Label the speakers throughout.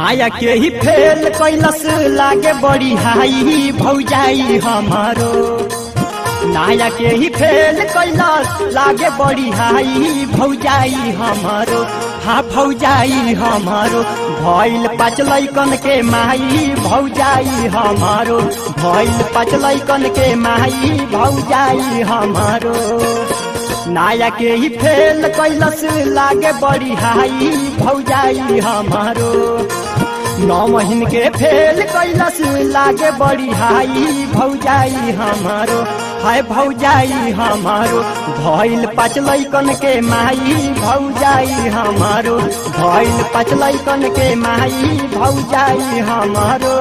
Speaker 1: नाया के ही फेल कैलस लागे बड़ी हाई भौजाई हमारो। नाया के ही फेल कैलस लागे बड़ी हाई भौजाई हमारो। हाँ भौजाई हमारो भइल 5 लैकन के माई भौजाई हमारो। भइल 5 लैकन के माई भौजाई हमारो। नाया के ही फेल कैलस लागे बड़ी हाई भौजाई हमारो। 9 महीन के फेल कैलस लागे बड़ी हाई भौजाई हमारो। हाय भौजाई हमारो भइल 5 लैकन के माई भौजाई हमारो। भइल 5 लैकन के माई भौजाई हमारो।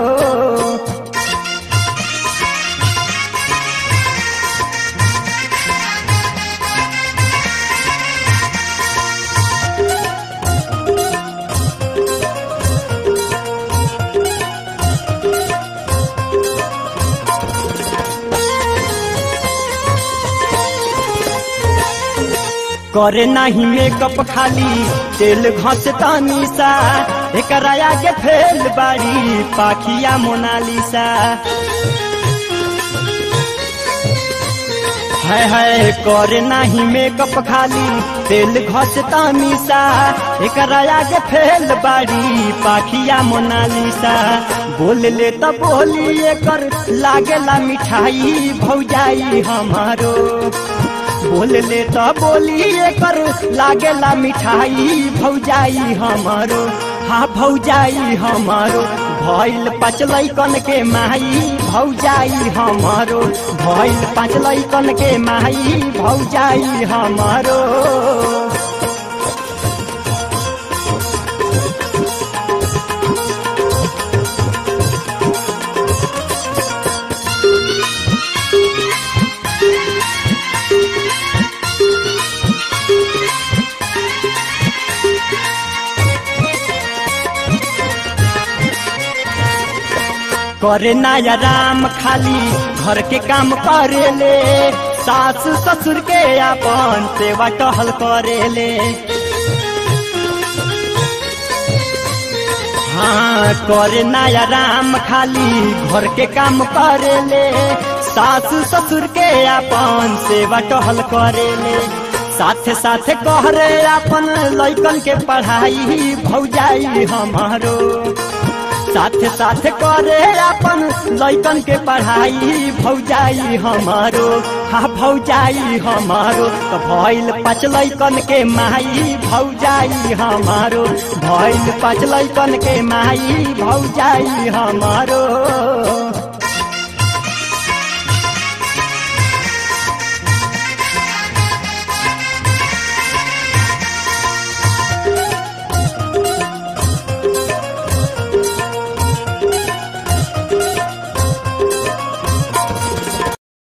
Speaker 1: करे नहीं मेकअप खाली तेल घसता निशा। एकरा आगे फेल बाड़ी पाखिया मोनालिसा। है करे नहीं मेकअप खाली तेल घसता निशा। एकरा आगे फेल बाड़ी पाखिया मोनालिसा। बोल ले तो बोली एकर लागेला मिठाई भौजाई हमारो। बोल ले तो बोली एकर लागेला मिठाई भौजाई हमारो। हाँ भौजाई हमारो भइल 5 लैकन के माई भौजाई हमारो। भइल 5 लैकन के माई भौजाई हमारो। करे नाया राम खाली घर के काम करेले। सास ससुर के अपन सेवा टहल करेले। हाँ करे नाया राम खाली घर के काम करेले। सास ससुर के अपन सेवा टहल करेले। साथे साथे कहरे अपन लैकन के पढ़ाई भौजाई हमारो। साथे साथे करे अपन लैकन के पढ़ाई भौजाई हमारो। हाँ भौजाई हमारो तो भइल 5 लैकन के माई भौजाई हमारो। भइल 5 लैकन के माई भौजाई हमारो।